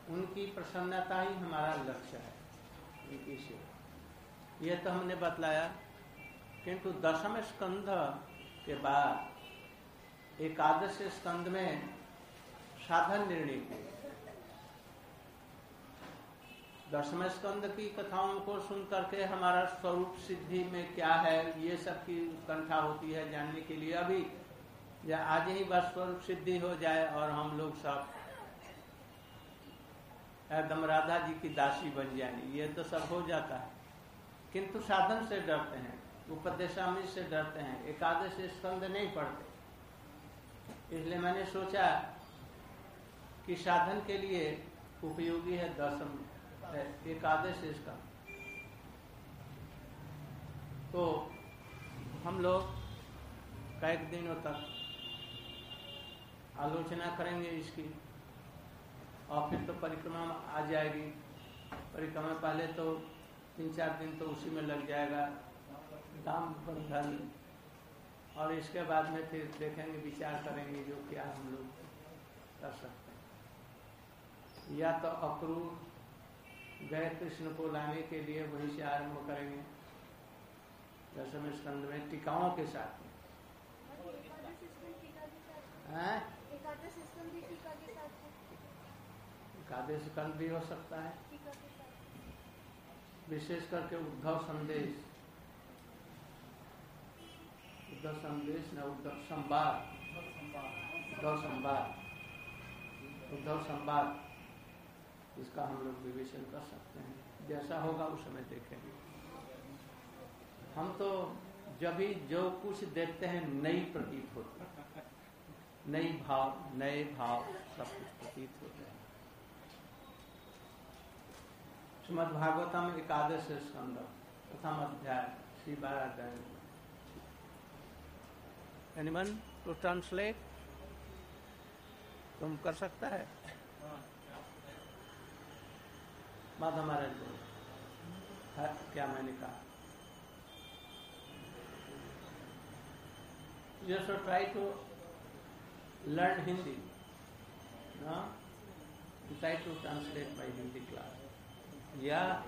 उनकी प्रसन्नता ही हमारा लक्ष्य है, उनकी सेवा। ये तो हमने बतलाया, किंतु दशम स्कंध के बाद एकादश स्कंध में साधन निर्णय की। दशम स्कंद की कथाओं को सुन करके हमारा स्वरूप सिद्धि में क्या है, ये सब की उत्कंठा होती है जानने के लिए। अभी या आज ही बस स्वरूप सिद्धि हो जाए और हम लोग सब एकदम राधा जी की दासी बन जाएंगे, ये तो सब हो जाता है। किंतु साधन से डरते हैं, उपदेशामृत से डरते हैं, एकादश स्कंद नहीं पढ़ते। इसलिए मैंने सोचा कि साधन के लिए उपयोगी है दशम एकादश स्कंद। तो हम लोग कई दिनों तक आलोचना करेंगे इसकी, और फिर तो परिक्रमा आ जाएगी। परिक्रमा पहले तो 3-4 दिन तो उसी में लग जाएगा, दाम बंधन, और इसके बाद में फिर देखेंगे, विचार करेंगे जो क्या हम लोग कर सकते हैं। या तो अक्रूर गए कृष्ण को लाने के लिए वहीं से आरंभ करेंगे दशम स्कंद में टीकाओं के साथ। एकादश स्कंद भी हो सकता है, विशेष करके उद्धव संदेश न उद्धव संवाद, इसका हम लोग विवेचन कर सकते हैं। जैसा होगा उस समय देखेंगे। हम तो जब भी जो कुछ देखते हैं नई प्रतीत होती है, नए भाव सब कुछ प्रतीत होते हैं। श्रीमद् भागवतम एकादश स्कंद प्रथम अध्याय श्री 12 अध्याय। Anyone to translate? तुम कर सकता है? माधव महाराज बोलो क्या मैंने कहा। You should try to learn Hindi. No? You try to translate by Hindi class. Yeah.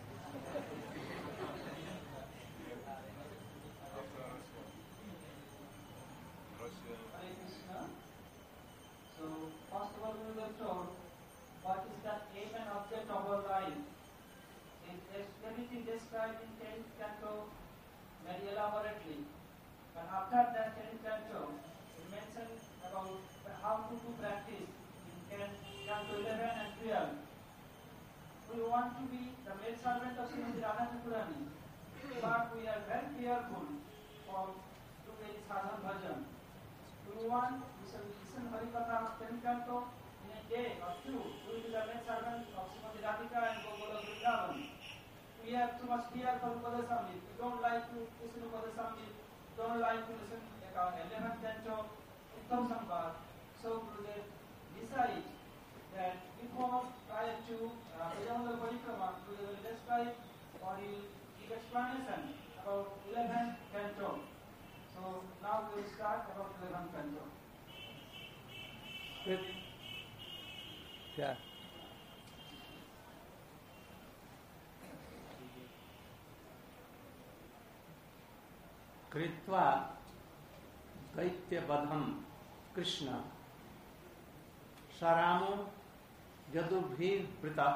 So, first of all, we were told what is the aim and object of our life. Everything described in 10th canto very elaborately. But after that 10th canto, it mentioned about how to practice in canto 11 and 12. We want to be the maid servant of Srimati Radha Thakurani, but we are very careful for doing sadhana bhajan. We want to listen Harikatha of 10th canto in a day or two. We will be the maid servant of Srimati Radhika and Gokulam Vrindavan. We have too much fear for Upadesamrit. We don't like to listen to Upadesamrit. Don't like to listen to 11th canto, 1000 bar. So Gurudev decide that before prior to Vijayamala Parikrama, Gurudev will describe or he will give explanation about 11th canto. So now we will start about 11th canto. क्या कृत्वा दैत्यवधम कृष्ण सरामो यदुर्भिर्वृता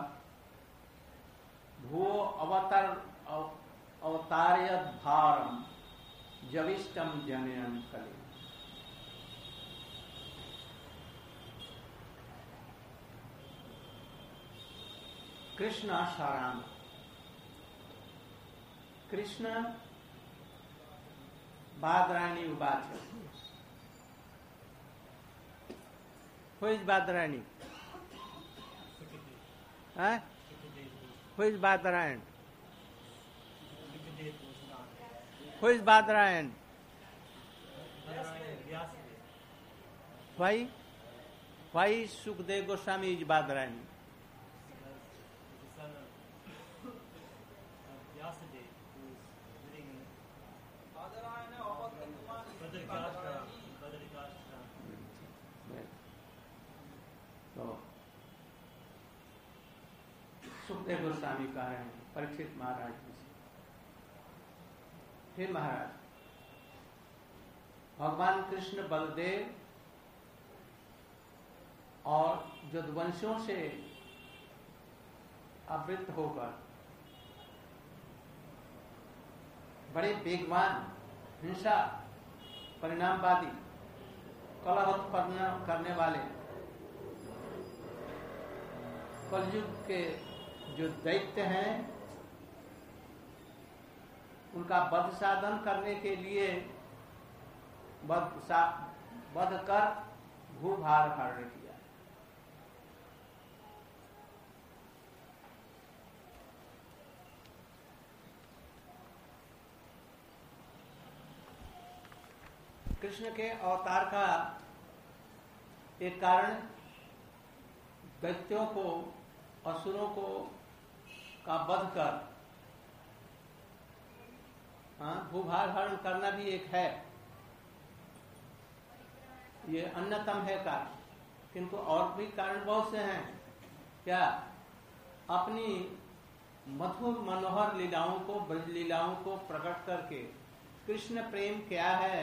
भुवो अवतारयद भारम जविष्टम जनयन कले। कृष्ण साराम, कृष्ण बादरायणी उवाच। Who is Badarayani? Who is Badarayan? Who is Badarayan? Why? Why Sukdev Goswami is Badarayani? Sukhdev Goswami कह रहे हैं परीक्षित महाराज जी से, हे महाराज, भगवान कृष्ण बलदेव और यदुवंशियों से आवृत्त होकर बड़े वेगवान, हिंसा, परिणामवादी, कलह उत्पन्न करने वाले कलयुग के जो दैत्य हैं, उनका वध साधन करने के लिए वध कर भूभार हरण किया। कृष्ण के अवतार का एक कारण दैत्यों को, असुरों को का वध कर भूभार हरण करना भी एक है, ये अन्यतम है कारण। किंतु और भी कारण बहुत से हैं। क्या? अपनी मधुर मनोहर लीलाओं को, ब्रज लीलाओं को प्रकट करके कृष्ण प्रेम क्या है,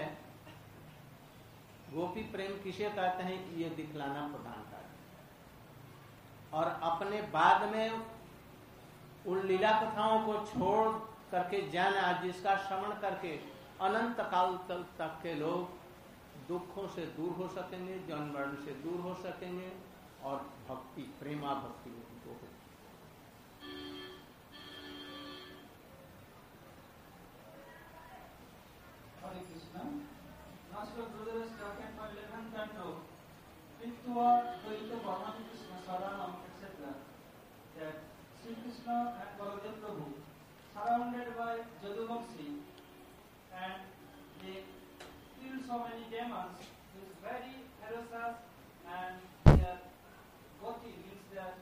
गोपी प्रेम किसे कहते हैं, ये दिखलाना प्रधान कार्य। और अपने बाद में उन लीला कथाओं को छोड़ करके जाना, जिसका श्रवण करके अनंत काल तक के लोग दुखों से दूर हो सकेंगे, जन्म मरण से दूर हो सकेंगे और भक्ति, प्रेमा भक्ति में उनको हो। हरे Krishna. Master Brother is talking for 11th canto, Pittua, Dvaita, Bhagavan Krishna, Saranam, etc. That Sri Krishna and Baladev Prabhu, surrounded by Jaduvamsi, and they killed so many demons, it is very ferocious, and their goti means their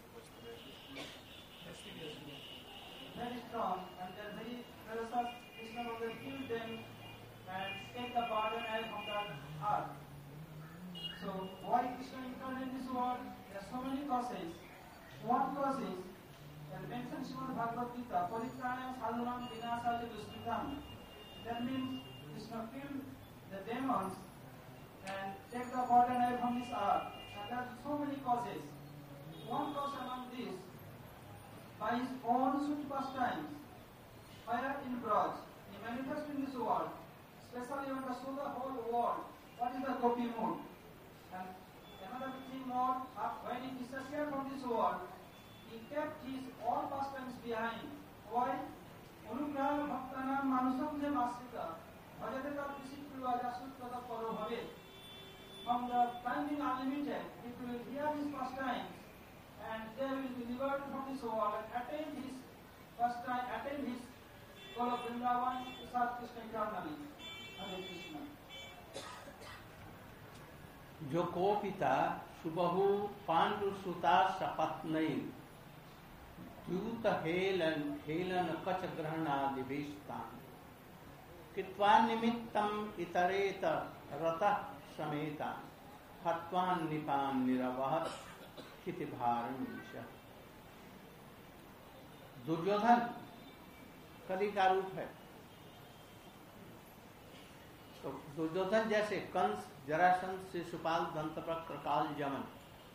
very strong, and they are very ferocious. Krishna Baladev killed them and take the burden away from the earth. So why Krishna incarnate in this world? There are so many causes. One cause is that mentioned Srimad Bhagavad Gita, Paritranam Sadhunam Vinasaya Duskritam. That means Krishna killed the demons and take the burden away from this earth. And there are so many causes. One cause among these, by his own sweet pastimes, fire in Braj, he manifested in this world. Especially when to show the whole world what is the gopi mood. And another thing more, when he disappeared from this world, he kept his all pastimes behind. Why? Anugraha bhaktanam manusam je masrita, bhajateta disipruva jasutata paro bhave. From the time being unlimited, people will hear his pastimes and they will be liberated from this world and attain his pastime, attain his goal of Vrindavan to serve Krishna eternally. जो को पिता सुबहु पांडु सुता सपत्नई द्यूत Helen Helen कच ग्रहणादि वेशतान कृत्वा निमित्तम इतरेत रतः समेता हत्वान निपान निरवहत किति भारम ईश। दुर्योधन कली का रूप है। तो दुर्योधन जैसे कंस, जरासंध, शिशुपाल, दंतवक्र, काल, जमन,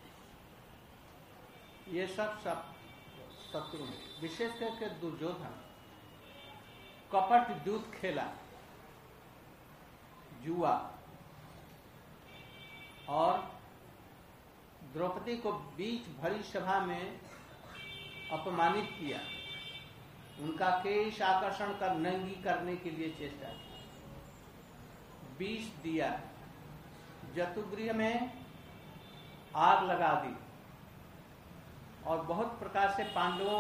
ये सब शत्रु हैं। विशेष करके दुर्योधन कपट दूत खेला, जुआ, और द्रौपदी को बीच भरी सभा में अपमानित किया, उनका केश आकर्षण कर नंगी करने के लिए चेष्टा की, विष दिया, जतुगृह में आग लगा दी और बहुत प्रकार से पांडवों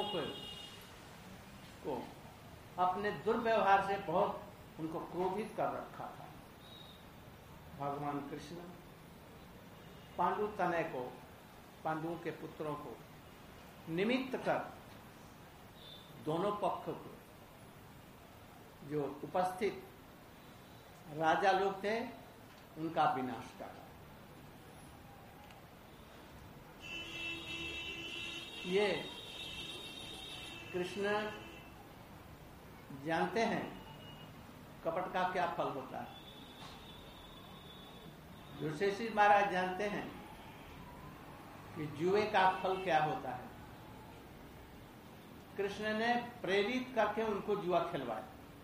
को अपने दुर्व्यवहार से बहुत उनको क्रोधित कर रखा था। भगवान कृष्ण पांडु तनय को, पांडवों के पुत्रों को निमित्त कर दोनों पक्ष को, जो उपस्थित राजा लोग थे, उनका विनाश करा। ये कृष्ण जानते हैं कपट का क्या फल होता है। युधिष्ठिर महाराज जानते हैं कि जुए का फल क्या होता है। कृष्ण ने प्रेरित करके उनको जुआ खिलवाया,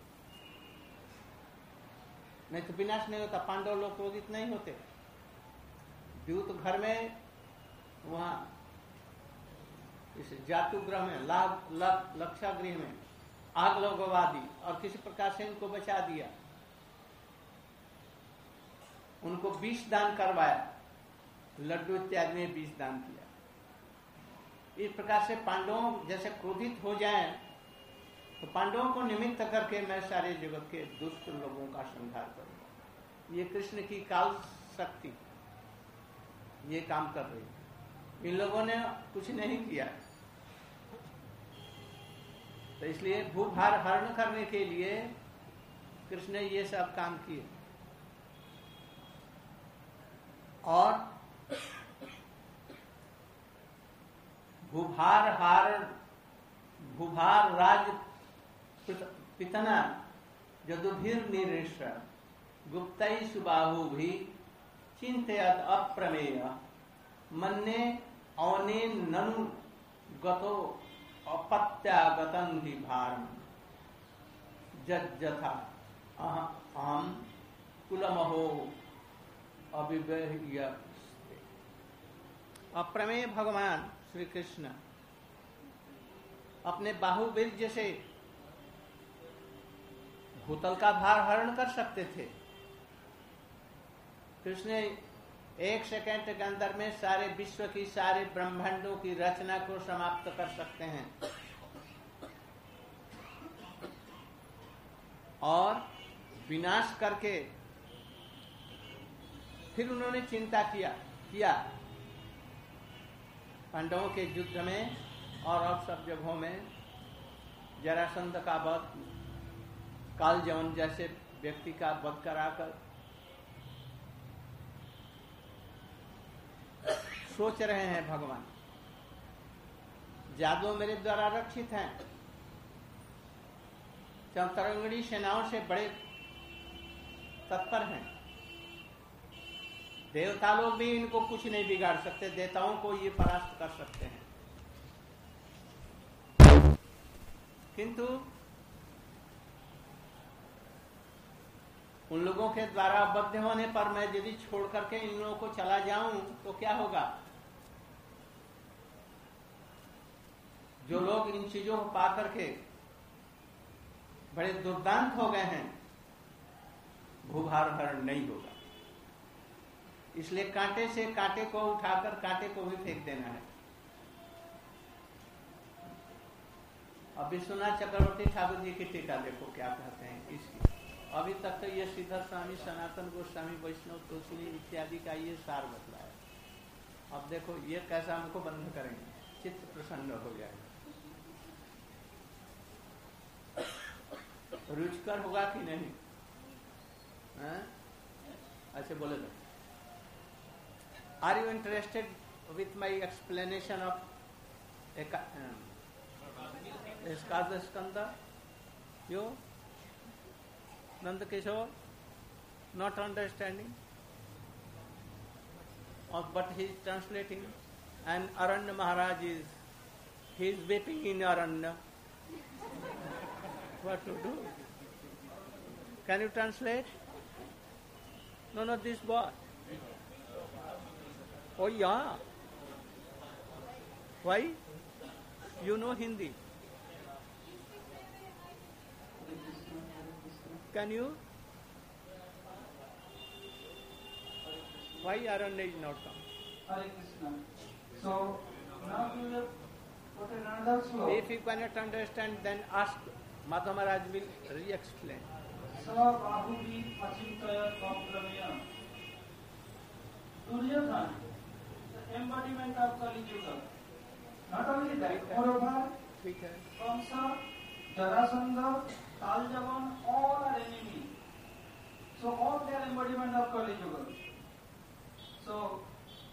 नहीं तो विनाश नहीं होता। पांडव लोग क्रोधित नहीं होते। द्यूत घर में वहां इस जातुग्रह में लक्षागृह में आग लगवा दी और किसी प्रकार से इनको बचा दिया। उनको विष दान करवाया, लड्डू इत्यादि में विष दान किया। इस प्रकार से पांडवों जैसे क्रोधित हो जाएं तो पांडवों को निमित्त करके मैं सारे जगत के दुष्ट लोगों का संहार करूंगा। ये कृष्ण की काल शक्ति ये काम कर रही है। इन लोगों ने कुछ नहीं किया, तो इसलिए भूभार हरण करने के लिए कृष्ण ने ये सब काम किए। और भूभार राज पितना जदुभिर निरेश गुप्तई सुबाहु भी चिंतयत अप्रमेय मन्ने औने ननु गतो अपत्यागतं हि भारम जथा अहम कुलमहो अभिव्य। अप्रमेय भगवान श्री कृष्ण अपने बाहुबीर्य से भूतल का भार हरण कर सकते थे। कृष्ण एक सेकंड के अंदर में सारे विश्व की सारे ब्रह्मांडों की रचना को समाप्त कर सकते हैं। और विनाश करके फिर उन्होंने चिंता किया पांडवों के युद्ध में और अब सब जगहों में जरासंध का वध, कालजवन जैसे व्यक्ति का वध कराकर सोच रहे हैं भगवान जादू मेरे द्वारा रक्षित हैं। चतुरंगड़ी सेनाओं से बड़े तत्पर हैं। देवता लोग भी इनको कुछ नहीं बिगाड़ सकते, देवताओं को ये परास्त कर सकते हैं। किंतु उन लोगों के द्वारा बद्ध होने पर मैं यदि छोड़ करके इन लोगों को चला जाऊं तो क्या होगा। जो लोग इन चीजों को पा करके बड़े दुर्दांत हो गए हैं, भूभार हरण नहीं होगा। इसलिए कांटे से कांटे को उठाकर कांटे को भी फेंक देना है। अब विश्वनाथ चक्रवर्ती ठाकुर जी की टीका देखो क्या कहते हैं इसकी। अभी तक तो ये श्रीधर स्वामी, सनातन गोस्वामी, वैष्णव तुलसी इत्यादि का ये सार बतलाया। अब देखो ये कैसा हमको बंद करेंगे, चित्त प्रसन्न हो जाएगा। रुचिकर होगा कि नहीं? अच्छा बोले तो are you interested with my explanation of एकादश स्कंद? You, Nanda Kishore, not understanding, but he is translating, and Aranya Maharaj he is weeping in Aranya. What to do? Can you translate? No, this boy. Oh yeah. Why? You know Hindi. Can you? Why Aranya is not come? Hare Krishna. So now we will put another slope. If you cannot understand, then ask. Madhva Maharaj will re-explain. Sabahubi achintaya komprameya. Duryodhana, the embodiment of Kali Yuga. Not only that, moreover, Kamsa, Jarasandha, Kaljavan, all are enemies. So all they are embodiment of Kali Yuga. So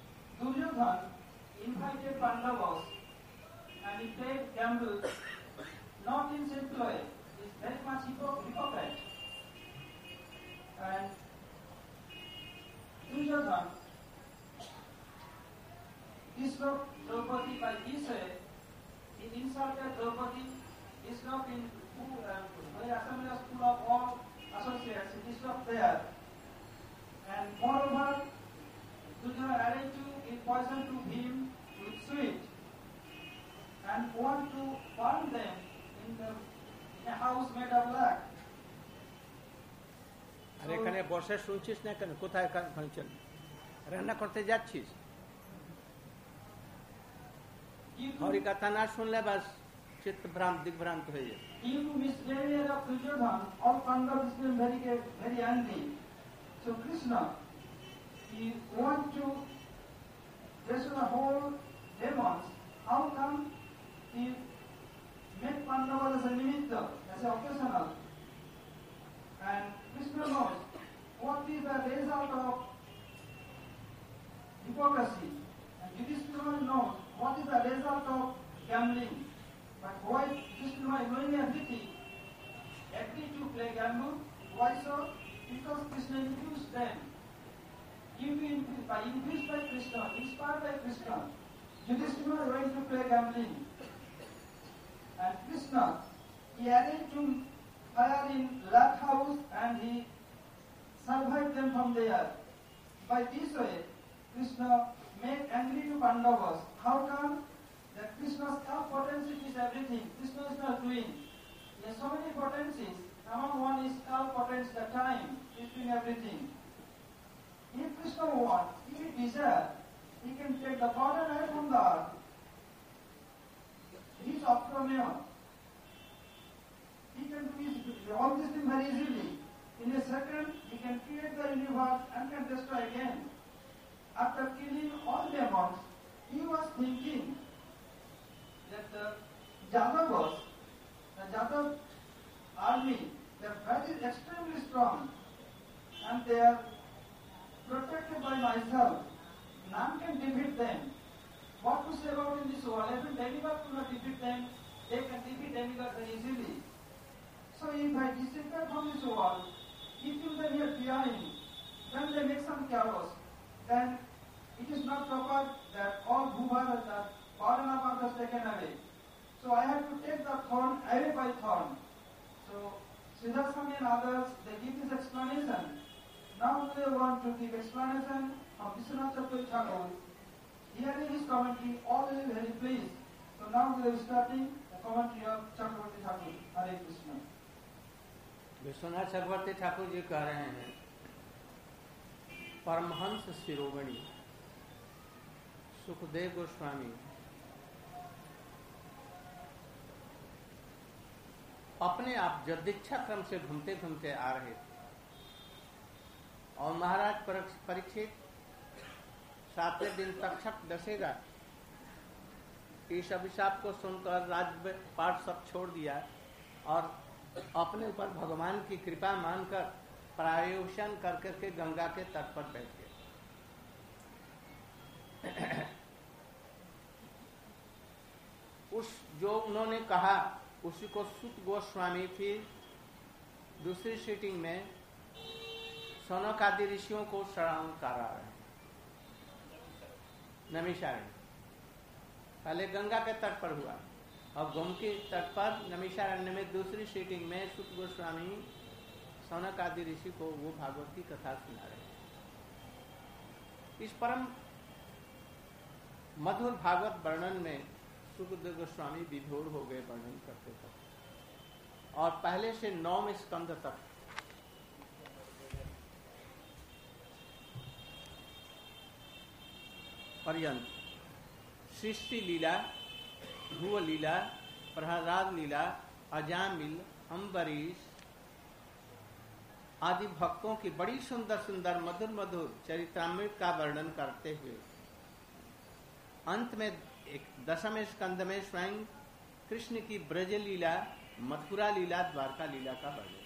Duryodhana invited Pandavas and he played gamble not in sinful way, is very much hypocrite. And Duryodhana disturbed Draupadi by this way. He insulted Draupadi, disturbed in the assembly was full of all associates, he disturbed there. And moreover, Duryodhana arranged to give poison to him with sweet and want to burn them in a house made of black. আরে এখানে বসে শুনছিস না কেন? কোথায় চল রান্না করতে যাচ্ছিস? হরি কথা না শুনলে বাস চিত্ত দিগ্ভ্রান্ত হয়ে যায়। Due to misbehavior of Duryodhana, all Pandavas became very angry. So Krishna, he want to destroy the whole demons. How come he made Pandavas as a nimitta, as a occasional? And Krishna knows what is the result of hypocrisy. And Yudhishthira knows what is the result of gambling. But why Yudhishthira, knowing everything, agreed to play gamble? Why so? Because Krishna induced them. Induced by Krishna, inspired by Krishna, Yudhishthira went to play gambling. And Krishna, he arranged to fire in that house and he survived them from there. By this way, Krishna made angry to Pandavas. How come? That Krishna's potency is everything. Krishna is not doing. He has so many potencies. Among one is potence, the time. He is doing everything. If Krishna wants, if he desires, he can take the burden away from the earth. He is Akrameya. He can do all these things very easily. In a second, he can create the universe and can destroy again. After killing all demons, he was thinking that the Jadavas, the Jadav army, they are very extremely strong and they are protected by myself. None can defeat them. What to say about in this world? Even demigods could not defeat them. They can defeat demigods very easily. So if I disappear from this world, keeping them here behind, when they make some chaos, then it is not proper that all bhuva, that burden of earth is taken away. So I have to take the thorn away by thorn. So Sridhar Swami and others, they give this explanation. Now they want to give explanation of Vishwanath Chakravarti Thakur. Hearing his commentary, all will be very pleased. So now we are starting the commentary of Chakravarti Thakur. Hare Krishna. Vishwanath चक्रवर्ती ठाकुर जी कह रहे हैं, परमहंस शिरोमणि सुखदेव गोस्वामी अपने आप जदीक्षा क्रम से घूमते घूमते आ रहे थे और महाराज परीक्षित 7वें दिन तक्षक दशेगा इस अभिशाप को सुनकर राजपाट सब छोड़ दिया और अपने ऊपर भगवान की कृपा मानकर प्रायोशन कर करके गंगा के तट पर बैठ गए। उस जो उन्होंने कहा उसी को सुत गोस्वामी फिर दूसरी सीटिंग में सौनक आदि ऋषियों को शरण करा रहे हैं। नैमिषारण्य पहले गंगा के तट पर हुआ और गोमती तट पर नैमिषारण्य में दूसरी सीटिंग में सुत गोस्वामी सौनक आदि ऋषि को वो भागवत की कथा सुना रहे हैं। इस परम मधुर भागवत वर्णन में सुखदेव गोस्वामी विभोर हो गए वर्णन करते थे और पहले से 9वें स्कंद तक पर्यंत सृष्टि लीला, भुव लीला, प्रहलाद लीला, अजामिल, अम्बरीश आदि भक्तों की बड़ी सुंदर सुंदर मधुर मधुर चरित्रामृत का वर्णन करते हुए अंत में 10वें स्कंद में स्वयं कृष्ण की ब्रज लीला, मथुरा लीला, द्वारका लीला का वर्णन।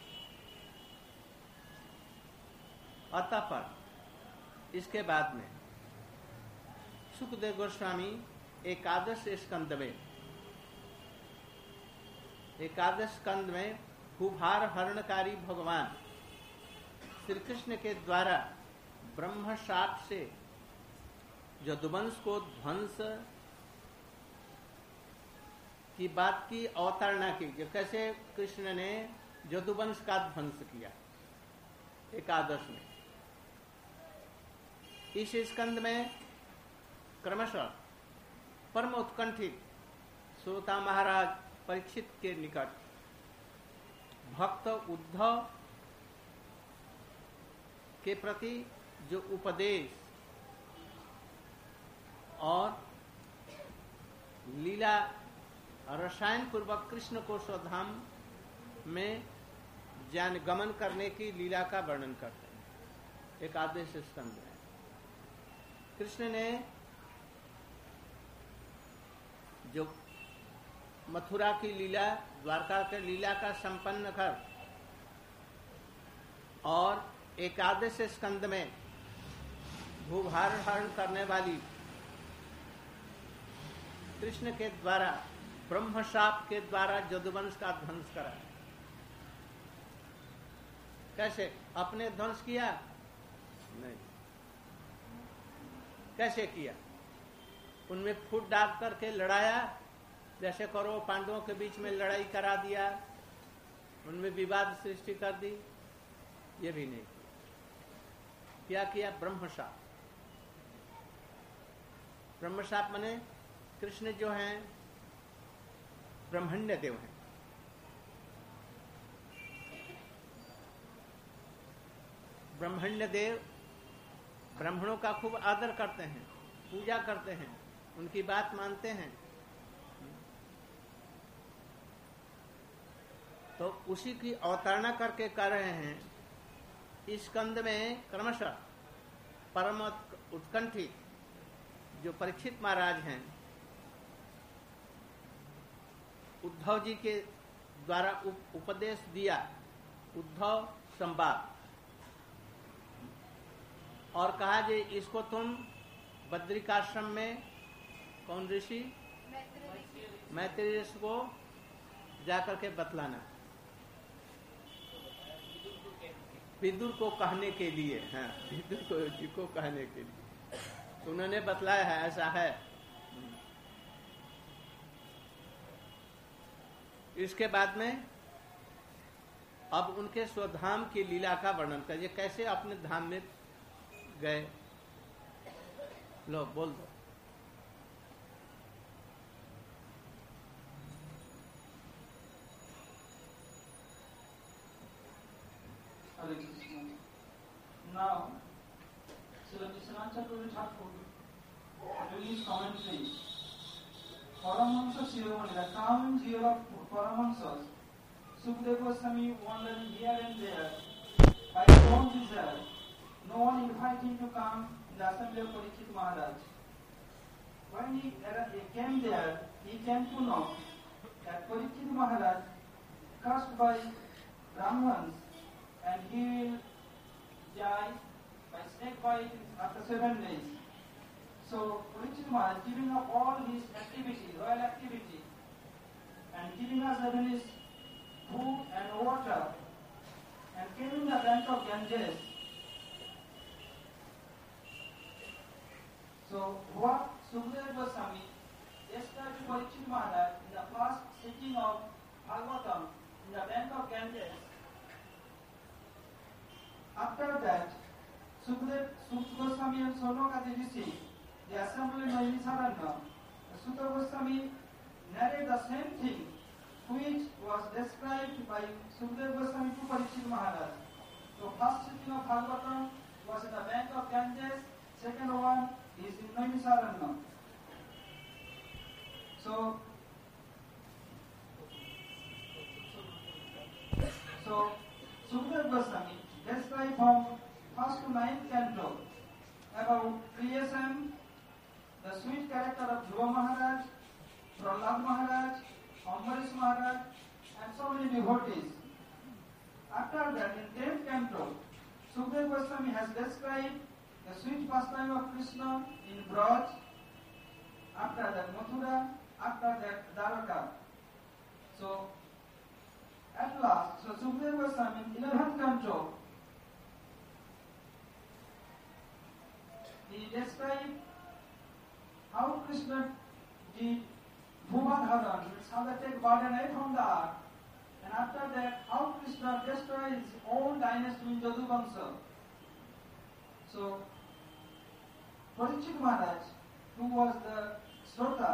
अतःपर इसके बाद में सुखदेव गोस्वामी 11वें स्कंद में एकादश स्कंद में भूभार हरणकारी भगवान श्री कृष्ण के द्वारा ब्रह्म शाप से यदुवंश को ध्वंस की बात की अवतारणा की, जो कैसे कृष्ण ने यदुवंश का ध्वंस किया एकादश में। इस स्कंद में क्रमशः परम उत्कंठित श्रोता महाराज परीक्षित के निकट भक्त उद्धव के प्रति जो उपदेश और लीला रसायन पूर्वक कृष्ण को स्वधाम में ज्ञान गमन करने की लीला का वर्णन करते हैं। एकादश स्कंद में कृष्ण ने जो मथुरा की लीला, द्वारका के लीला का संपन्न कर और एकादश स्कंद में भूभार हरण करने वाली कृष्ण के द्वारा ब्रह्मशाप के द्वारा यदुवंश का ध्वंस करा। कैसे? अपने ध्वंस किया? नहीं। कैसे किया? उनमें फूट डाल करके लड़ाया, जैसे करो पांडवों के बीच में लड़ाई करा दिया, उनमें विवाद सृष्टि कर दी, ये भी नहीं किया। क्या किया? ब्रह्मशाप। ब्रह्मशाप माने कृष्ण जो हैं ब्रह्मण्य देव हैं। ब्रह्मण्य देव ब्राह्मणों का खूब आदर करते हैं, पूजा करते हैं, उनकी बात मानते हैं। तो उसी की अवतारणा करके कर रहे हैं। इस स्कंद में क्रमशः परम उत्कंठित जो परीक्षित महाराज हैं, उद्धव जी के द्वारा उपदेश दिया, उद्धव संवाद, और कहा जे इसको तुम बद्रिकाश्रम में, कौन ऋषि? मैत्री ऋषि को जाकर के बतलाना, विदुर को कहने के लिए। हाँ, विदुर जी को कहने के लिए तो उन्होंने बतलाया है, ऐसा है। इसके बाद में अब उनके स्वधाम की लीला का वर्णन करिए, कैसे अपने धाम में गए। लो बोल दो। Now, Srila Vishwanath Chakravarti Thakur released commentary. Paramahansa Shiromani, the crown jewel of Paramahansas, Sukadeva Goswami wandering here and there by his own desire. No one invited him to come in the assembly of Parikshit Maharaj. When he came there, he came to know that Parikshit Maharaj, cursed by Brahmans, and he will die by snake bite after 7 days. So Parikshit Maharaj, giving up all his activity, royal activity, and giving us his food and water, and came in the bank of Ganges. So what Sukadeva Goswami described to Parikshit Maharaj in the first sitting of Bhagavatam in the bank of Ganges. After that, Sukadeva Goswami and Sonokati Rishi, the assembly in Naimisaranya, Sukadeva Goswami narrated the same thing which was described by Sukadeva Goswami to Parikshit Maharaj. So first sitting of Bhagavatam was in the bank of Ganges, second one is in Naimisaranya. So Sukadeva Goswami described from first to ninth canto about creation, the sweet character of Dhruva Maharaj, Prahlad Maharaj, Ambarish Maharaj, and so many devotees. After that, in 10th canto, Sukadeva Goswami has described the sweet pastime of Krishna in Braj, after that Mathura, after that Dwaraka. So At last, so Sukadeva Goswami in 11th canto, he described how Krishna did Bhumadharan, means how they take burden away from the earth, and after that, how Krishna destroyed his own dynasty in Jaduvamsa. So, Parikshit Maharaj, who was the Srota,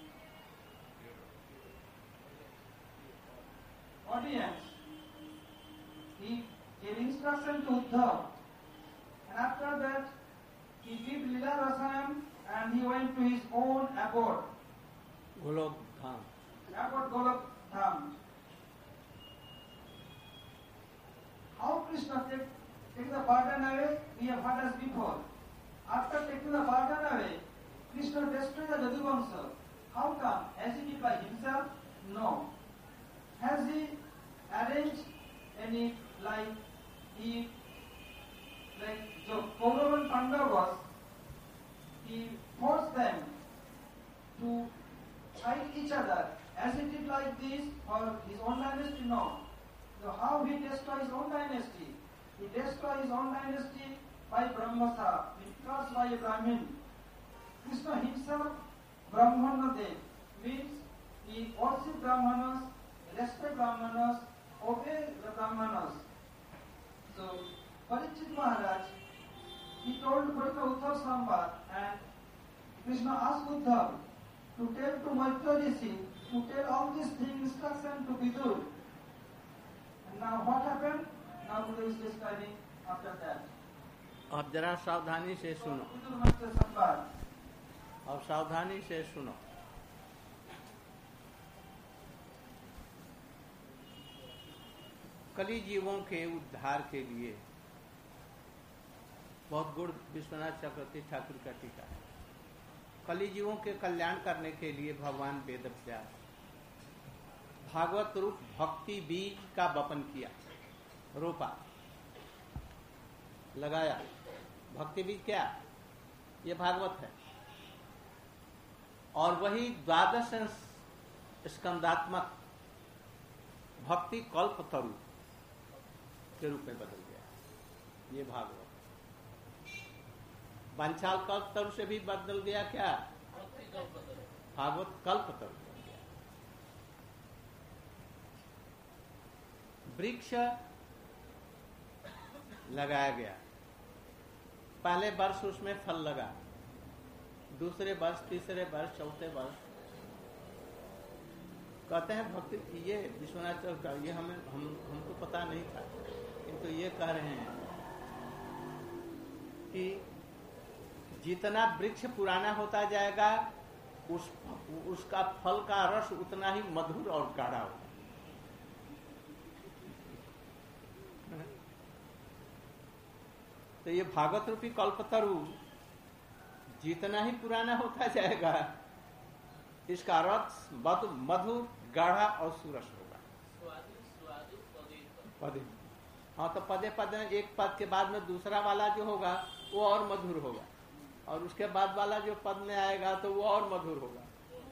audience, he gave instruction to Uddhav, and after that, he did Lila Rasanam and he went to his own abode. Golok Dham. Abode Golok Dham. How Krishna take the burden away, we have heard as before. After taking the burden away, Krishna destroyed the Jaduvamsa. How come? Has he did by himself? No. Has he arranged any, like the Kaurava and Pandavas, he forced them to fight each other as he did like this or his own dynasty? No. So how he destroyed his own dynasty? He destroyed his own dynasty by Brahmasa, because by a Brahmin. Krishna himself, Brahmana Dev, means he worships Brahmanas, respect Brahmanas, obey the Brahmanas. So, Parikshit Maharaj, he told Parikshit Uddhav Samvad, and Krishna asked Uddhav to tell to Maitreya Rishi, to tell all these things, instruction to Vidur. And now what happened? Now Buddha is describing after that. अब जरा सावधानी से सुनो, Vidur Maitreya Samvad. अब सावधानी से सुनो। कली जीवों के उद्धार के लिए बहुत गुण विश्वनाथ चक्रवर्ती ठाकुर का टीका है। कली जीवों के कल्याण करने के लिए भगवान वेदव्यास भागवत रूप भक्ति बीज का वपन किया, रोपा, लगाया। भक्ति बीज क्या? ये भागवत है, और वही द्वादश स्कंदात्मक भक्ति कल्प तरु के रूप में बदल गया। ये भागवत पंचाल कल्प तरु से भी बदल गया। क्या? भागवत कल्प तरु बन गया। वृक्ष लगाया गया, पहले वर्ष उसमें फल लगा, दूसरे वर्ष, तीसरे वर्ष, चौथे वर्ष। कहते हैं भक्ति, ये विश्वनाथ का, ये हमको पता नहीं था, किंतु ये कह रहे हैं कि जितना वृक्ष पुराना होता जाएगा उसका फल का रस उतना ही मधुर और गाढ़ा होगा। तो ये भागवत रूपी कल्पतरु जितना ही पुराना होता जाएगा इसका रस मधुर, गाढ़ा और सुरस होगा। पदे, हाँ, तो पदे पदे एक पद के बाद में दूसरा वाला जो होगा वो और मधुर होगा, और उसके बाद वाला जो पद में आएगा तो वो और मधुर होगा।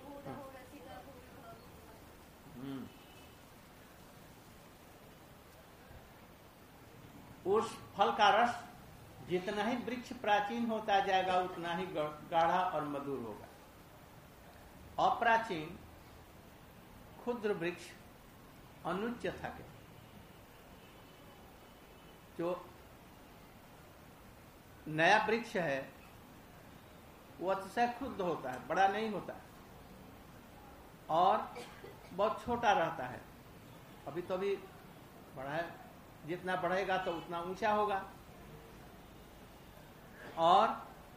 उस फल का रस जितना ही वृक्ष प्राचीन होता जाएगा उतना ही गाढ़ा और मधुर होगा। अप्राचीन क्षुद्र वृक्ष अनुच्च থাকে, जो नया वृक्ष है वो अतिशय क्षुद्र होता है, बड़ा नहीं होता और बहुत छोटा रहता है। अभी तो अभी बड़ा है, जितना बढ़ेगा तो उतना ऊंचा होगा, और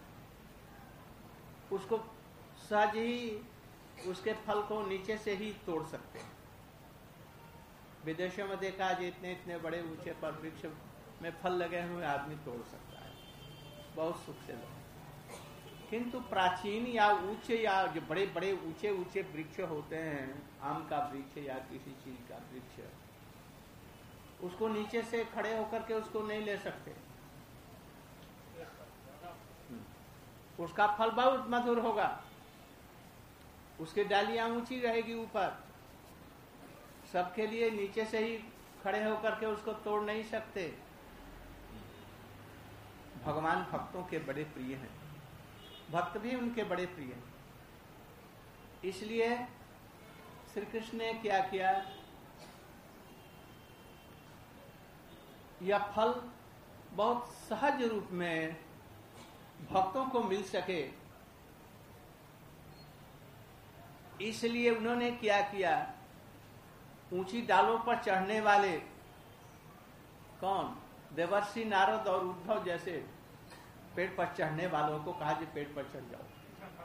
उसको सहज ही उसके फल को नीचे से ही तोड़ सकते हैं। विदेशों में देखा है इतने इतने बड़े ऊंचे पर वृक्ष में फल लगे हुए आदमी तोड़ सकता है, बहुत सुख से लोग। किंतु प्राचीन या ऊंचे या जो बड़े बड़े ऊंचे ऊंचे वृक्ष होते हैं, आम का वृक्ष या किसी चीज का वृक्ष, उसको नीचे से खड़े होकर के उसको नहीं ले सकते। उसका फल बहुत मधुर होगा, उसकी डालियां ऊंची रहेगी ऊपर, सबके लिए नीचे से ही खड़े होकर के उसको तोड़ नहीं सकते। भगवान भक्तों के बड़े प्रिय हैं, भक्त भी उनके बड़े प्रिय हैं। इसलिए श्री कृष्ण ने क्या किया, यह फल बहुत सहज रूप में भक्तों को मिल सके, इसलिए उन्होंने क्या किया, ऊंची डालों पर चढ़ने वाले कौन, देवर्षि नारद और उद्धव जैसे पेड़ पर चढ़ने वालों को कहा जी पेड़ पर चढ़ जाओ।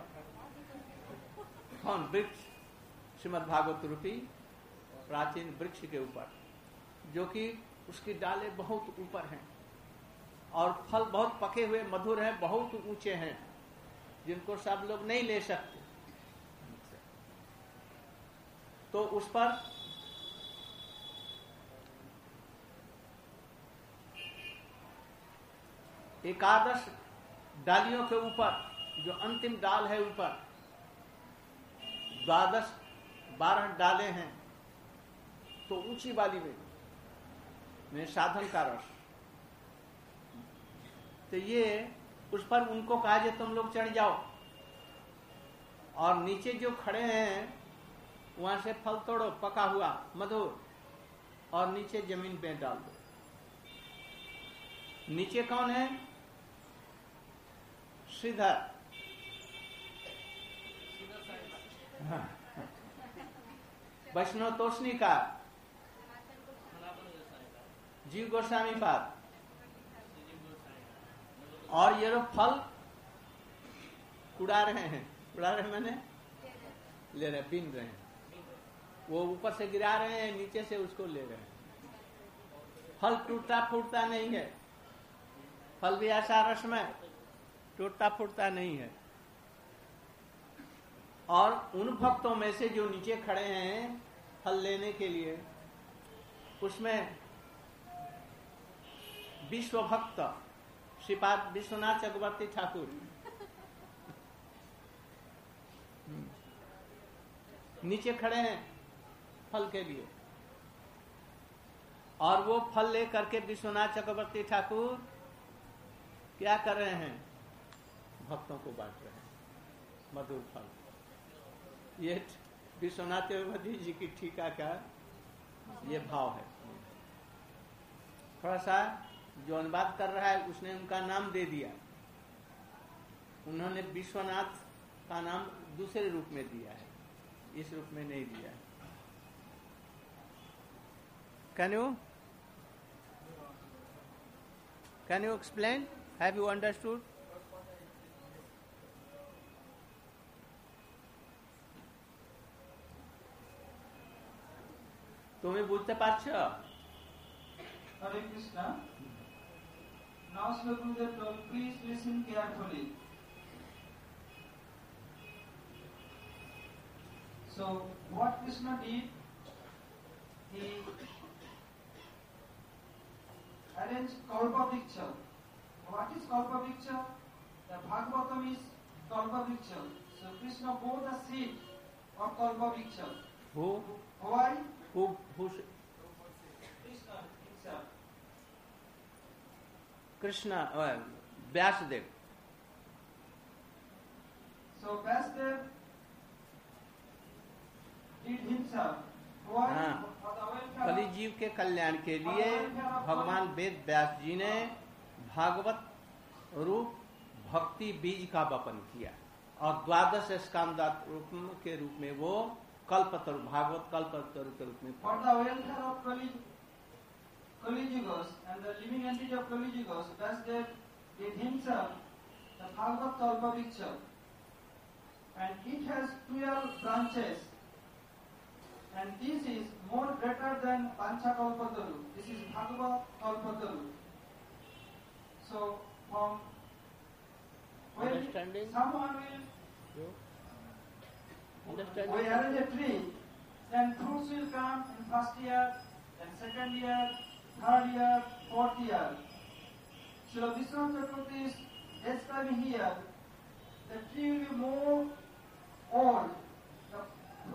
कौन, वृक्ष, श्रीमद् भागवत रूपी प्राचीन वृक्ष के ऊपर, जो कि उसकी डालें बहुत ऊपर हैं और फल बहुत पके हुए मधुर हैं, बहुत ऊंचे हैं, जिनको सब लोग नहीं ले सकते। तो उस पर एकादश डालियों के ऊपर, जो अंतिम डाल है ऊपर, 12 डालें हैं, तो ऊंची वाली में साधन का रस, तो ये उस पर उनको कहा जे तुम लोग चढ़ जाओ, और नीचे जो खड़े हैं वहां से फल तोड़ो पका हुआ मधुर, और नीचे जमीन पे डाल दो। नीचे कौन है, श्रीधर, वैष्णव तोषणी का, जीव गोस्वामी पाद, और ये लोग फल उड़ा रहे हैं, मैंने ले रहे, बीन रहे हैं, वो ऊपर से गिरा रहे हैं, नीचे से उसको ले रहे हैं। फल टूटता फूटता नहीं है, फल भी ऐसा रसमय, टूटता फूटता नहीं है। और उन भक्तों में से जो नीचे खड़े हैं फल लेने के लिए, उसमें विश्व भक्त श्रीपाद विश्वनाथ चक्रवर्ती ठाकुर नीचे खड़े हैं फल के लिए, और वो फल ले करके विश्वनाथ चक्रवर्ती ठाकुर क्या कर रहे हैं, भक्तों को बांट रहे हैं मधुर फल। ये विश्वनाथ चक्रवर्ती जी की टीका का ये भाव है। थोड़ा सा जो अनुवाद कर रहा है उसने उनका नाम दे दिया, उन्होंने विश्वनाथ का नाम दूसरे रूप में दिया है, इस रूप में नहीं दिया है। Can you explain? Have you understood? তুমি বুঝতে পারছো? Hare Krishna. Now Sri Gurudev told, please listen carefully. So what Krishna did, he arranged Kalpavriksha. What is Kalpavriksha? The Bhagavatam is Kalpavriksha. So Krishna bore the seed of Kalpavriksha. Who? Why? Who? Krishna himself. Krishna, Vyasadev. So Vyasadev did himself. Why? For the welfare कलि जीव के कल्याण के लिए भगवान वेद व्यास जी ने भागवत रूप भक्ति बीज का वपन किया, और 12 स्कंदात रूप के रूप में वो कल्पतरु, भागवत कल्पतरु के रूप में। For the welfare of Kali Yugas and the living entity of Kali Yugas, Vyasadev did himself the Bhagavad Kalpavriksha, and it has 12 branches, and this is more greater than Panchakalpataru. This is Bhagavad Kalpataru. So from when Understanding? someone will Understanding? we arrange a tree, then fruits will come in first year, then second year, third year, fourth year. So Vishwanath Chakravarti is describing here, the tree will be more old, the fruit will be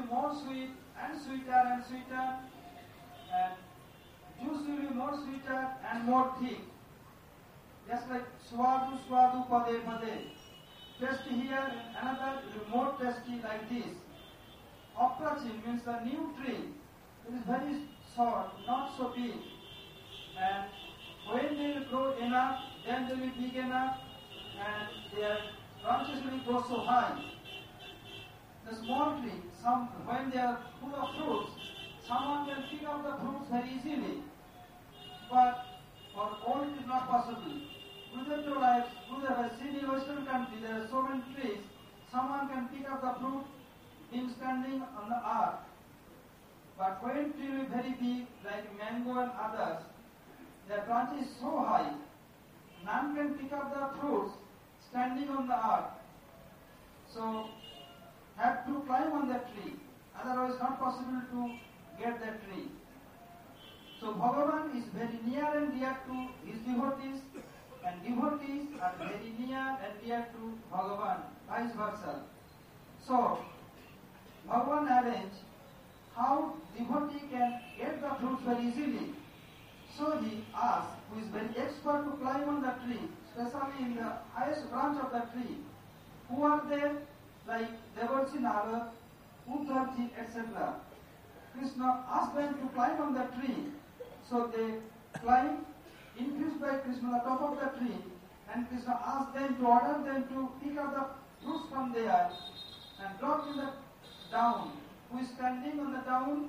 more sweet and sweeter and sweeter, and juice will be more sweeter and more thick. Just like swadu swadu pade pade. Tasty here, another will be more tasty like this. Aprachin means the new tree. It is very short, not so big. And when they will grow enough, then they will be big enough, and their branches will grow so high. The small tree, when they are full of fruits, someone can pick up the fruits very easily. But for all it is not possible. Within your lives, whoever seen in Western country, there are so many trees, someone can pick up the fruit in standing on the earth. But when tree will be very big, like mango and others, their branch is so high, none can pick up the fruits standing on the earth. So, have to climb on that tree. Otherwise, not possible to get that tree. So, Bhagavan is very near and dear to his devotees, and devotees are very near and dear to Bhagavan, vice versa. So, Bhagavan arranged how devotee can get the fruits very easily. So he asked, who is very expert to climb on the tree, especially in the highest branch of the tree, who are there, like Devarsi Narad, Uddhavji, etc. Krishna asked them to climb on the tree. So they climbed, infused by Krishna on the top of the tree, and Krishna asked them to order them to pick up the fruits from there and drop in the down. Who is standing on the down?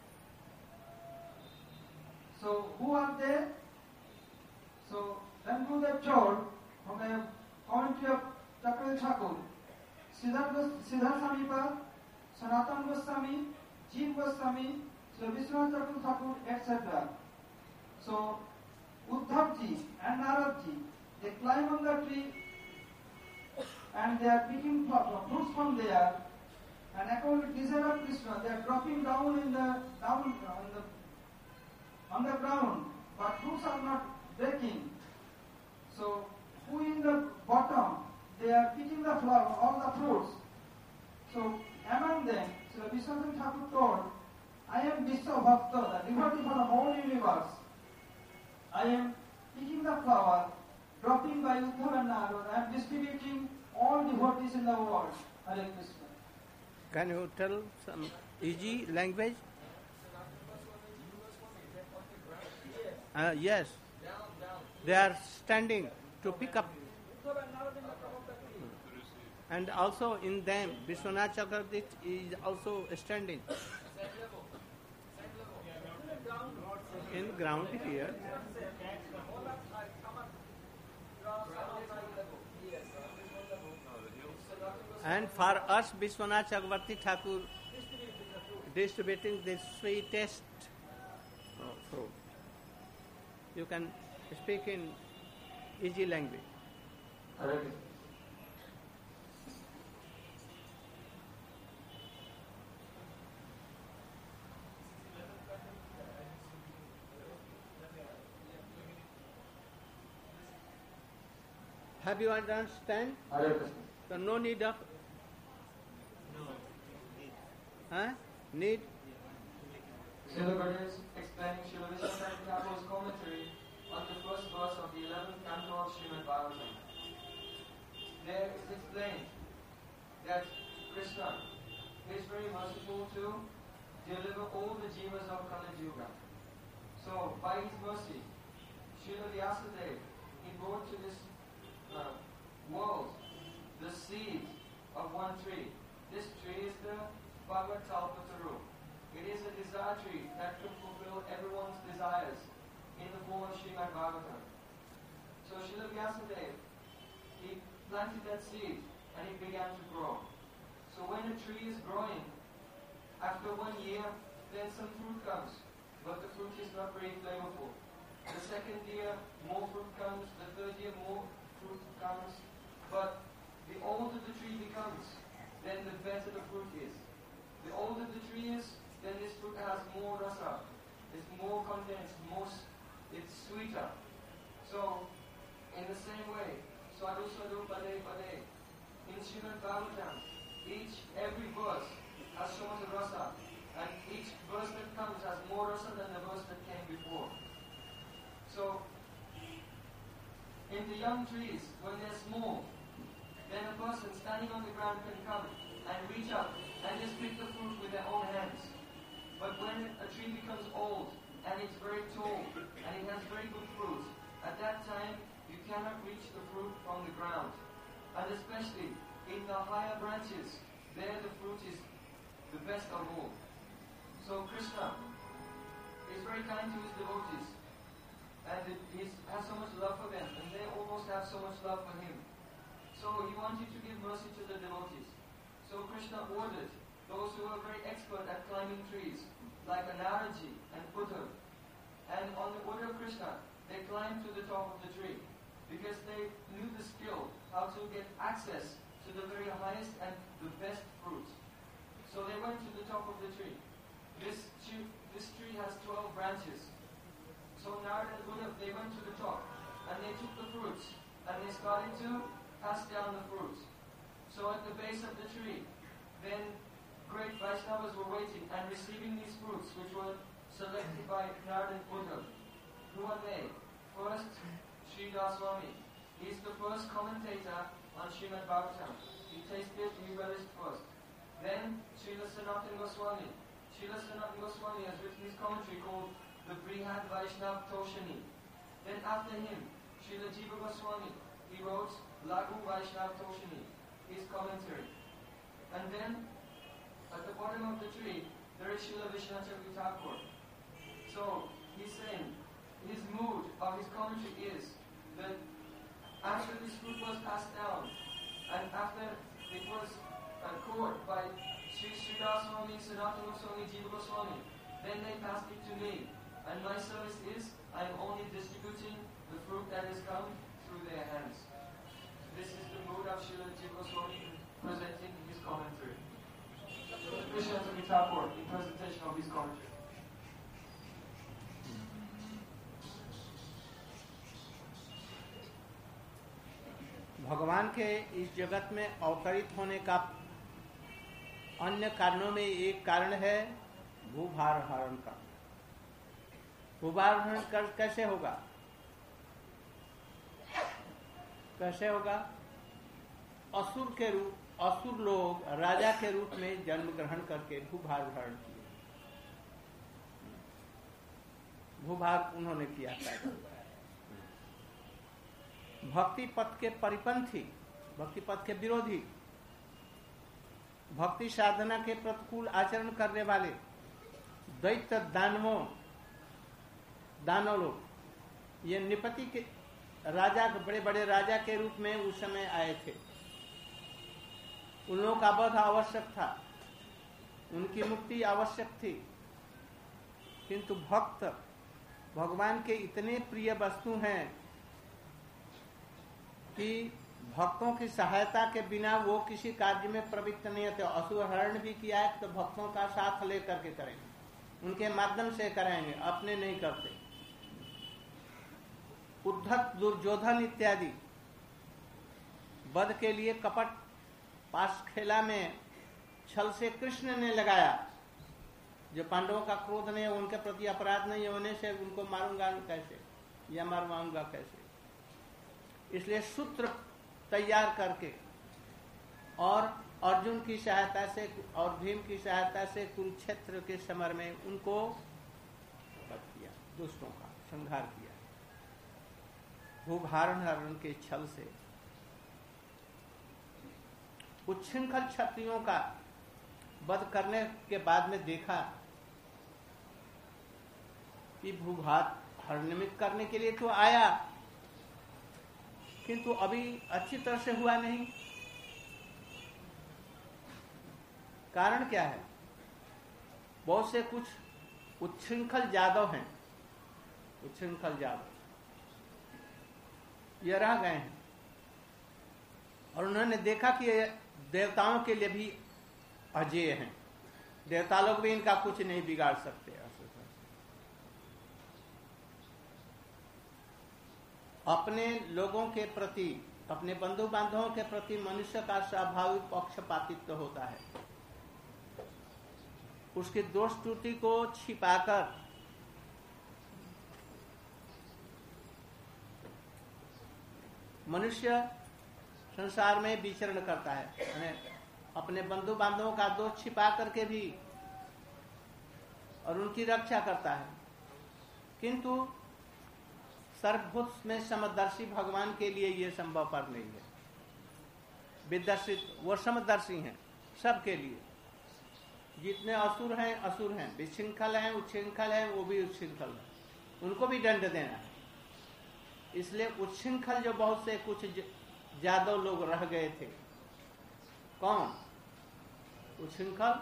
So who are there? So then Gurudev told from a commentary of Chakravarti Thakur, Siddhartha Swami, Sanatana Goswami, Jeev Goswami, Sri Vishwanath Chakravarti Thakur, etc. So Uddhavji and Naradji, they climb on the tree and they are picking fruits from there. And according to desire of Krishna, they are dropping down on the ground, but fruits are not breaking. So, who in the bottom, they are picking the flower, all the fruits. So, among them, Sri Vishwanath Thakur told, I am Vishwa Bhakta, the devotee for the whole universe. I am picking the flower, dropping by Uddhava and Narad, I am distributing all devotees in the world. Hare Krishna. Can you tell some easy language? Yes. They are standing to pick up. And also in them, Vishwanath Chakravarti is also standing. In ground here. And for us, Vishwanath Chakravarti Thakur distributing the sweetest fruit. You can speak in easy language. Have you understand? So no need of need. Srila Ganesh is explaining Srila Vishwanath Thakur's commentary on the first verse of the 11th canto of Srimad Bhagavatam. There it is explained that Krishna is very merciful to deliver all the jivas of Kali Yuga. So, by his mercy, Srila Vyasadeva, he brought to this world the seed of one tree. This tree is the Bhagavad Kalpataru. It is a desire tree that can fulfill everyone's desires in the form of Srimad Bhagavatam. So Srila Vyasadeva, he planted that seed and it began to grow. So when a tree is growing, after 1 year, then some fruit comes, but the fruit is not very flavorful. The second year, more fruit comes. The third year, more fruit comes. But the older the tree becomes, then the better the fruit is. The older the tree is, then this fruit has more rasa, it's more condensed, it's sweeter. So, in the same way, Swadu Swadu Pade Pade, in Srimad Bhagavatam, every verse has so much rasa each verse that comes has more rasa than the verse that came before. So, in the young trees, when they're small, then a person standing on the ground can come and reach up and just pick the fruit with their own hands. But when a tree becomes old and it's very tall and it has very good fruit, at that time you cannot reach the fruit from the ground. And especially in the higher branches, there the fruit is the best of all. So Krishna is very kind to his devotees, and he has so much love for them, and they almost have so much love for him. So he wanted to give mercy to the devotees. So Krishna ordered those who were very expert at climbing trees, like Naraji and Uddhav, and on the order of Krishna, they climbed to the top of the tree, because they knew the skill, how to get access to the very highest and the best fruit. So they went to the top of the tree. This tree has 12 branches. So Narad and Uddhav, they went to the top, and they took the fruits, and they started to pass down the fruits. So at the base of the tree, then great Vaishnavas were waiting and receiving these fruits, which were selected by Narad and Uddhav. Who are they? First, Sridhar Swami. He is the first commentator on Srimad Bhagavatam. He tasted, he relished first. Then, Srila Sanatana Goswami. Srila Sanatana Goswami has written his commentary called the Brihad Vaishnav Toshani. Then after him, Srila Jiva Goswami. He wrote Laghu Vaishnav Toshani, his commentary. And then, at the bottom of the tree, there is Srila Vishwanath Chakravarti Thakur. So, he's saying, his mood of his commentary is that after this fruit was passed down, and after it was caught by Sri Sridhar Swami, Sanatana Goswami, Jiva Goswami, then they passed it to me. And my service is, I am only distributing the fruit that has come through their hands. This is the mood of Srila Jiva Goswami presenting his commentary. Vishwanath Chakravarti Thakur in presentation of his commentary. भगवान के इस जगत में अवतरित होने का अन्य कारणों में एक कारण है भूभार हरण का। भूभार हरण कैसे होगा? कैसे होगा? असुर लोग राजा के रूप में जन्म ग्रहण करके भूभार हरण किए। भूभार उन्होंने किया था। भक्ति पथ के परिपंथी, भक्ति पथ के विरोधी, भक्ति साधना के प्रतिकूल आचरण करने वाले दैत्य दानव लोग, ये निपति के राजा, बड़े बड़े राजा के रूप में उस समय आए थे। उन लोगों का वध आवश्यक था, उनकी मुक्ति आवश्यक थी, किंतु भक्त भगवान के इतने प्रिय वस्तु हैं कि भक्तों की सहायता के बिना वो किसी कार्य में प्रवृत्त नहीं होते। असुर हरण भी किया है तो भक्तों का साथ लेकर के करेंगे, उनके माध्यम से करेंगे, अपने नहीं करते। उद्धत, दुर्योधन इत्यादि वध के लिए कपट पास खेला में छल से कृष्ण ने लगाया। जो पांडवों का क्रोध नहीं, उनके प्रति अपराध नहीं होने से उनको मारूंगा कैसे या मरवाऊंगा कैसे। इसलिए सूत्र तैयार करके और अर्जुन की सहायता से और भीम की सहायता से कुरुक्षेत्र के समर में उनको किया, दुष्टों का संहार किया। भूभारण हरण के छल से उच्छृंखल क्षत्रियों का वध करने के बाद में देखा कि भूभार हरण करने के लिए तो आया, किंतु अभी अच्छी तरह से हुआ नहीं। कारण क्या है? बहुत से कुछ उच्छृंखल यादव हैं, उच्छृंखल यादव ये रह गए हैं और उन्होंने देखा कि देवताओं के लिए भी अजेय हैं, देवता लोग भी इनका कुछ नहीं बिगाड़ सकते। अपने लोगों के प्रति, अपने बंधु बांधवों के प्रति मनुष्य का स्वाभाविक पक्षपातित्व होता है। उसकी दोष त्रुटि को छिपाकर मनुष्य संसार में विचरण करता है, अपने बंधु बांधवों का दोष छिपा करके भी और उनकी रक्षा करता है। किंतु सर्वभूत में समदर्शी भगवान के लिए ये संभव पर नहीं है। विदर्शित वो समदर्शी हैं सबके लिए। जितने असुर हैं, विशृंखल हैं, उच्छृंखल हैं, वो भी उच्छृंखल हैं, उनको भी दंड देना है। इसलिए उच्छृंखल जो बहुत से कुछ यादव लोग रह गए थे, कौन उच्छृंखल?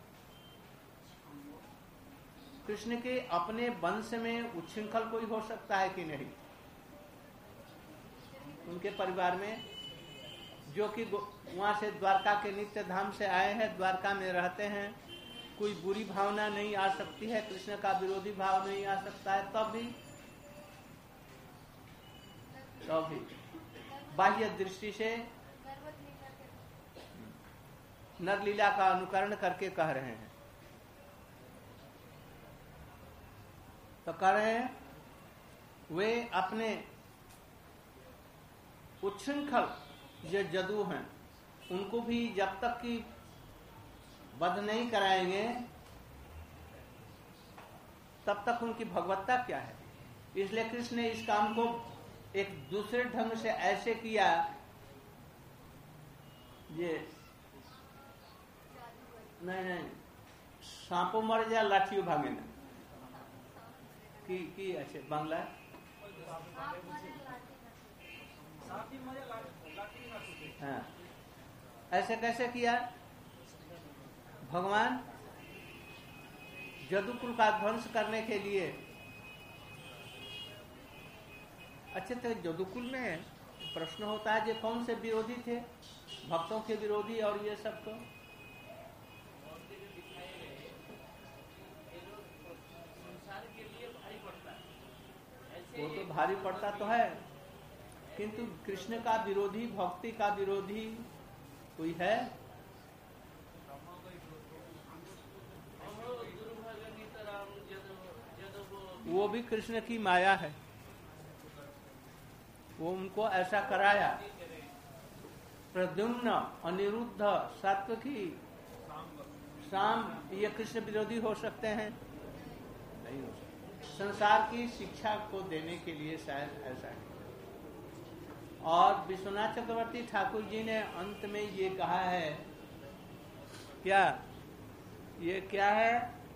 कृष्ण के अपने वंश में उच्छृंखल कोई हो सकता है कि नहीं? उनके परिवार में जो कि वहां से द्वारका के नित्य धाम से आए हैं, द्वारका में रहते हैं, कोई बुरी भावना नहीं आ सकती है, कृष्ण का विरोधी भाव नहीं आ सकता है, तब भी बाह्य दृष्टि से नरलीला का अनुकरण करके कह रहे हैं। तो कह रहे हैं वे अपने उच्छृंखल जो जदू हैं उनको भी जब तक कि वध नहीं कराएंगे तब तक उनकी भगवत्ता क्या है। इसलिए कृष्ण ने इस काम को एक दूसरे ढंग से ऐसे किया, ये नहीं सांपों मर जाए लाठियों भागे ना की अच्छे बांग्ला हाँ, ऐसे कैसे किया? भगवान जदुकुल का ध्वंस करने के लिए। अच्छे तो जदुकुल में प्रश्न होता है जो कौन से विरोधी थे, भक्तों के विरोधी और ये सब तो वो तो भारी पड़ता तो है, किंतु कृष्ण का विरोधी, भक्ति का विरोधी कोई है? वो भी कृष्ण की माया है, वो उनको ऐसा कराया। प्रद्युम्न, अनिरुद्ध, सात्विकी, शाम, ये कृष्ण विरोधी हो सकते हैं? नहीं हो सकते। संसार की शिक्षा को देने के लिए शायद ऐसा है। और विश्वनाथ चक्रवर्ती ठाकुर जी ने अंत में ये कहा है, क्या ये क्या है?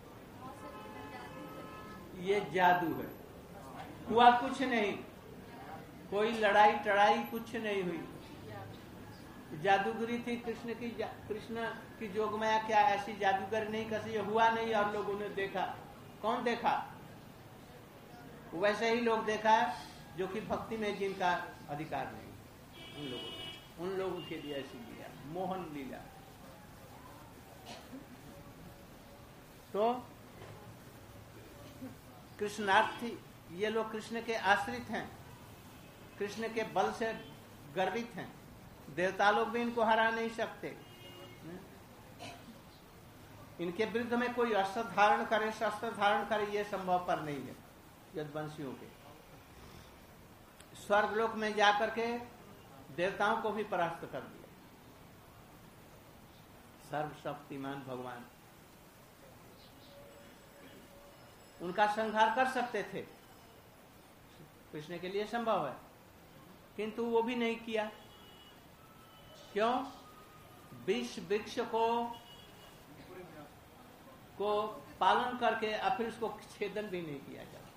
ये जादू है, हुआ कुछ नहीं, कोई लड़ाई टड़ाई कुछ नहीं हुई। जादूगरी थी कृष्ण की जोगमाया, क्या ऐसी जादूगरी नहीं कैसे हुआ नहीं और लोगों ने देखा। कौन देखा? वैसे ही लोग देखा जो कि भक्ति में जिनका अधिकार नहीं, उन लोगों के लिए ऐसी लीला, मोहन लीला। तो कृष्णार्थी ये लोग कृष्ण के आश्रित हैं, कृष्ण के बल से गर्वित हैं। देवता लोग भी इनको हरा नहीं सकते। इनके विरुद्ध में कोई अस्त्र धारण करे, शस्त्र धारण करे, ये संभव पर नहीं है। यदवंशियों के स्वर्गलोक में जाकर के देवताओं को भी परास्त कर दिया। सर्वशक्तिमान भगवान उनका संहार कर सकते थे, कृष्ण के लिए संभव है, किंतु वो भी नहीं किया। क्यों? विष वृक्ष को पालन करके और फिर उसको छेदन भी नहीं किया जाता।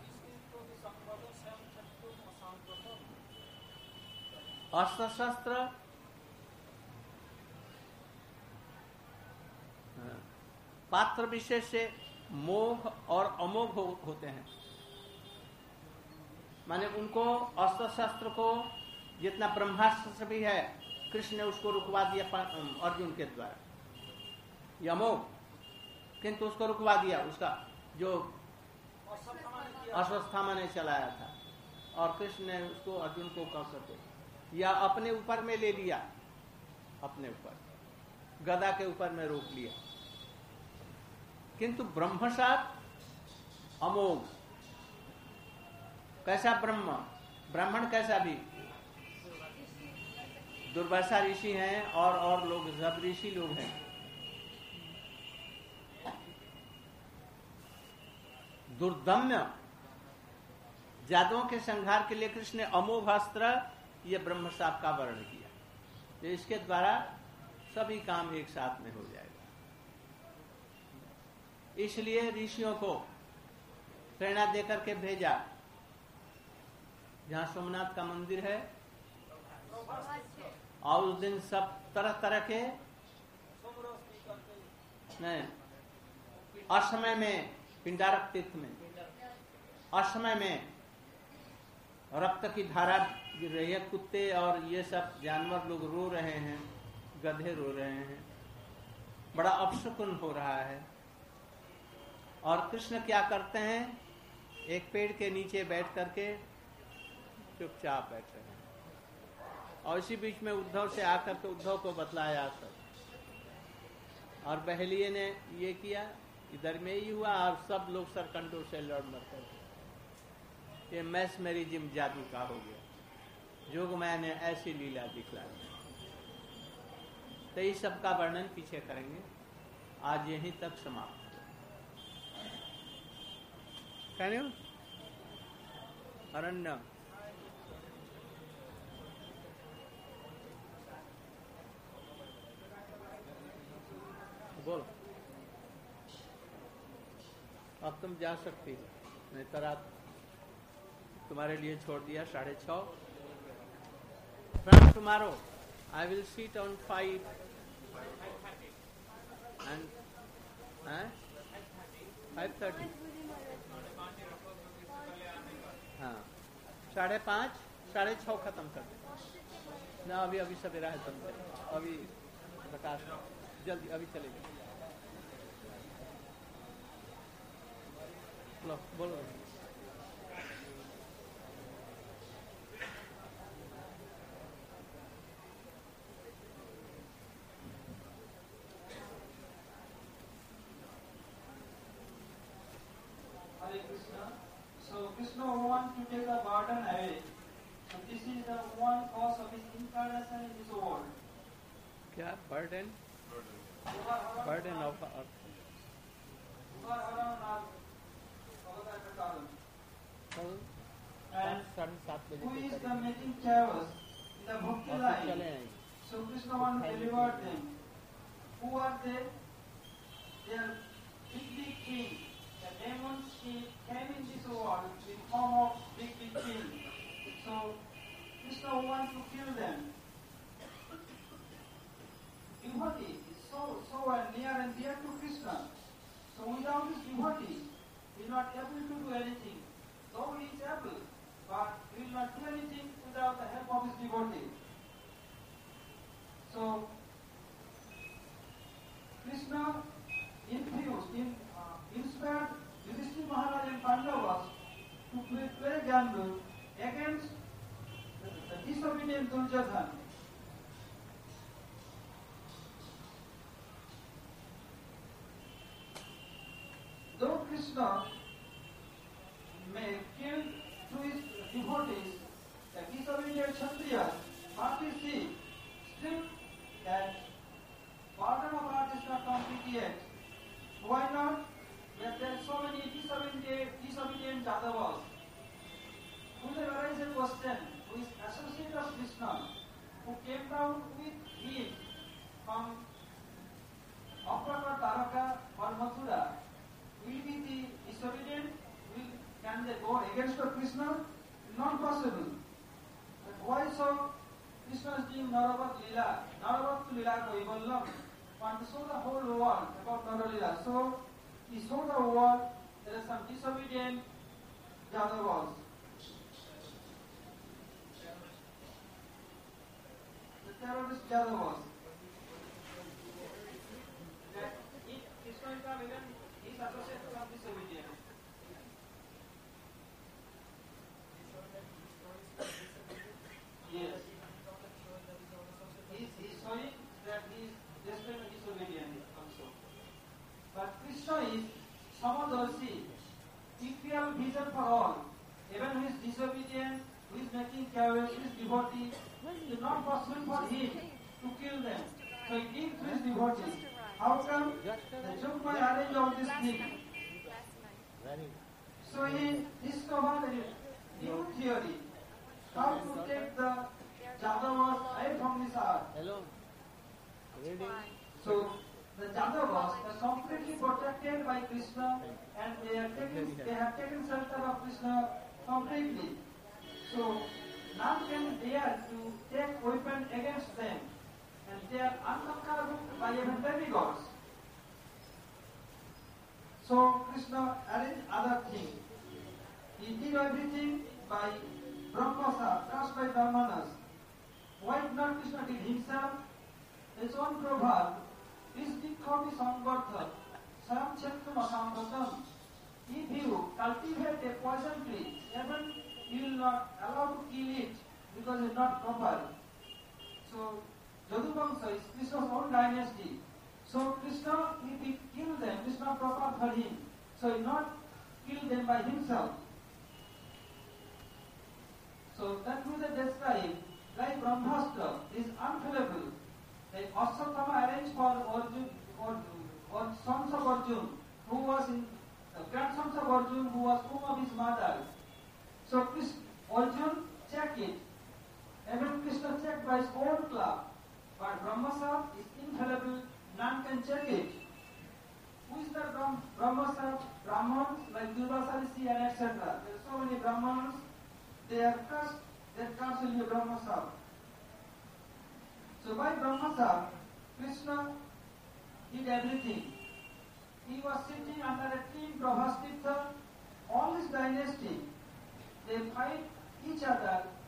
अस्त्र शस्त्र पात्र विशेष से मोघ और अमोघ होते हैं। माने उनको अस्त्र शस्त्र को जितना ब्रह्मास्त्र भी है, कृष्ण ने उसको रुकवा दिया अर्जुन के द्वारा, यमोघ, किंतु उसको रुकवा दिया, उसका जो अश्वत्थामा ने चलाया था, और कृष्ण ने उसको अर्जुन को कर सके या अपने ऊपर में ले लिया, अपने ऊपर गदा के ऊपर में रोक लिया। किंतु ब्रह्म साथ अमोघ। कैसा ब्रह्म? ब्राह्मण कैसा भी, दुर्वासा ऋषि हैं और लोग सब ऋषि लोग हैं। दुर्दम्य जादुओं के संहार के लिए कृष्ण ने अमोघ अस्त्र, ये ब्रह्म साप का वर्णन किया। तो इसके द्वारा सभी काम एक साथ में हो जाएगा। इसलिए ऋषियों को प्रेरणा देकर के भेजा। जहां सोमनाथ का मंदिर है और उस दिन सब तरह तरह के नहीं, असमय में पिंडारक तीर्थ में असमय में रक्त की धारा गिर रही है, कुत्ते और ये सब जानवर लोग रो रहे हैं, गधे रो रहे हैं, बड़ा अपशकुन हो रहा है। और कृष्ण क्या करते हैं? एक पेड़ के नीचे बैठ करके चुपचाप बैठे हैं। और इसी बीच में उद्धव से आकर के उद्धव को बतलाया सब, और बहलिये ने ये किया, इधर में ही हुआ और सब लोग सरकंडों से लड़ मरते। ये मैस्मेरिज्म जादू का हो गया, जोगमाया ने ऐसी लीला दिखलाई। तो इस सब का वर्णन पीछे करेंगे। आज यहीं तक समाप्त। अरण्य बोलो, अब तुम जा सकती हो, नहीं तो रात तुम्हारे लिए छोड़ दिया 6:30। From tomorrow I will sit on 5 and 5:30। हाँ, 5:30 6:30 खत्म कर दे ना। अभी सवेरा है, तुम अभी प्रकाश जल्दी अभी चलेगा। बोलो। Hare Krishna. So Krishna wants to take the burden away. So this is the one cause of his incarnation in this world. क्या burden? Burden of earth. And who is the making chaos in the bhakti line? So Krishna wants to deliver them. Who are they? They are big kings. The demons came in this world in form of big kings. So Krishna wants to kill them. Devotee is so near and dear to Krishna. So without this devotee, he is not able to do anything. Though he is able, but he will not do anything without the help of his devotee. So Krishna inspired Yudhishthira Maharaj and Pandavas to play gamble against the disobedient Duryodhana. Though Krishna may kill to his devotees the disobedient Kshatriyas, but we see still that pardon of God is not complete yet. Why not? That there are so many disobedient Jadavas. Who will arise a question, who is associate of Krishna, who came down with him from Apaka, Taraka or Mathura, will be the disobedient? Can they go against Krishna? Not possible. But why so? Krishna is doing Naravat Lila. Naravat Lila Kaivallam. Want to show the whole world about Naralila. So, he showed the world there are some disobedient Jadavas. The terrorist Jadavas. That if Krishna is come, even he is associated with disobedient. Yes. He is showing that he is desperate and disobedient also. But Krishna is disobedient, who is making chaos, who is devotee, it is not possible for him to kill them. So he gives to his devotee. How come? The Jogma arrange all this thing. So he discovered a new theory, how to take the Jadavas away from this earth. Hello. Ready? So the Jadavas are completely protected by Krishna and they have taken shelter of Krishna completely. So none can dare to take weapon against them and they are unconquerable by even demigods. So Krishna arranged other things. He did everything by Brahmasa, trust by Brahmanas. Why not Krishna did himself? His own proverb, Vistikhopi Samvartha, Sam Chettam Asamvatam. If you cultivate a poison tree, even you will not allow to kill it because it is not proper. So Yaduvamsa is Krishna's own dynasty. So Krishna, if he kill them, it is not proper for him. So he not kill them by himself. So that means that describe like Brahmastra is unfallible. Like Ashwatthama arranged for Arjun or sons of Arjun, who was in grandsons of Arjun, who was womb of his mother. So Arjun checked it. Even Krishna checked by his own club. But Brahmastra is infallible, none can check it. Who is the Brahmastra? Brahmans like Durvasa Rishi and etc. There are so many Brahmans, they are trust that comes in the Brahmastra. So by Brahmastra, Krishna did everything. He was sitting under a king Prabhastitha, all his dynasty, they fight each other